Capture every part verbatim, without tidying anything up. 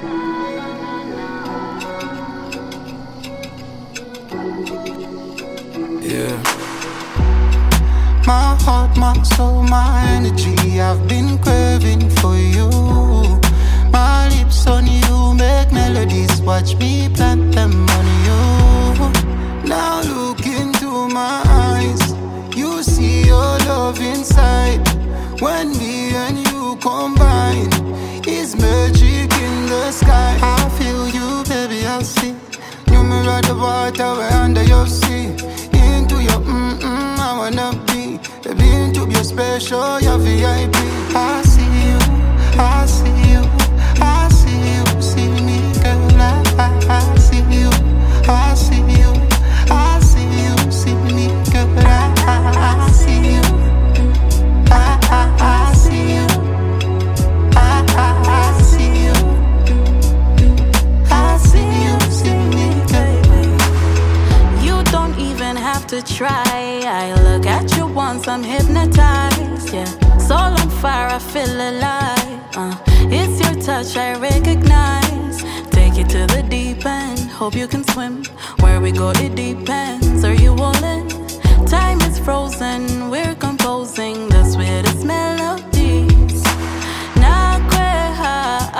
Yeah. My heart, my soul, my energy, I've been craving for you. My lips on you make melodies, watch me plant them on you. Now look into my eyes, you see your love inside. When me and you combine, it's magic in the sky. I feel you, baby, I see. You mirror the water, we're under your sea. Into your mm-mm, I wanna be. Baby, into your special, your V I P. I see you, I see you, I see you. See me, girl, I, I, I see you, I see you, I see you. See me, girl, I, I, I see you, I, I, I see you, I, I, I see you, I see you. See me, girl. You don't even have to try. I look at you once, I'm hypnotized. Yeah, soul on fire, I feel alive. Uh, it's your touch I recognize. Take it to the deep end. Hope you can swim. Where we go, it depends. Are you all in? Time is frozen. We're composing the sweetest melodies. Nakweha,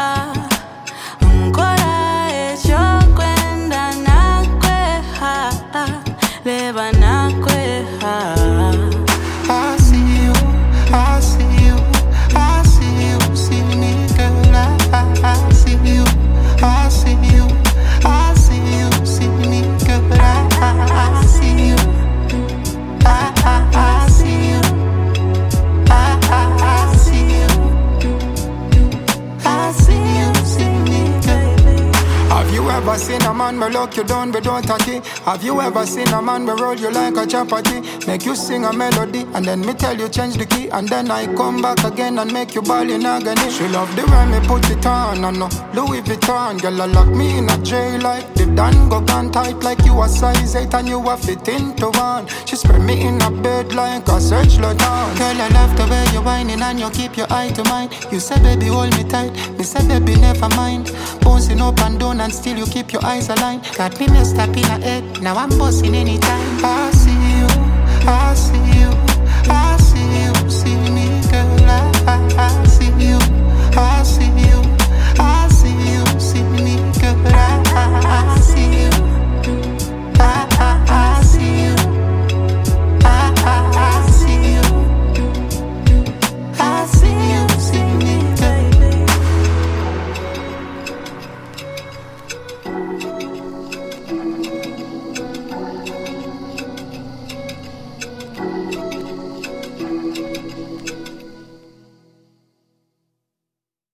nkora echo kwenda nakweha, leva nakweha. I see you, I see you, I see you. See me, girl, I, I, I see you, I see you, I see you. See me, girl, I, I, I see you, I, I, I see you, I, I, I see you, I see you. See me, girl. Have you ever seen a man me lock you down without a key? Have you ever seen a man me roll you like a chapati? Make you sing a melody and then me tell you change the key, and then I come back again and make you ball in agony. She love the way me put it on, and no Louis Vuitton. Girl, I lock me in a jail like the Dango gone tight, like you a size eight and you a fit into one. She spread me in a bed like a search light on. Girl, I love the way you whining and you keep your eye to mine. You say baby hold me tight, me say baby never mind. Bouncing up and down and still you keep your eyes aligned. Got me messed up in a head, now I'm bossing anytime. I see you, I see you.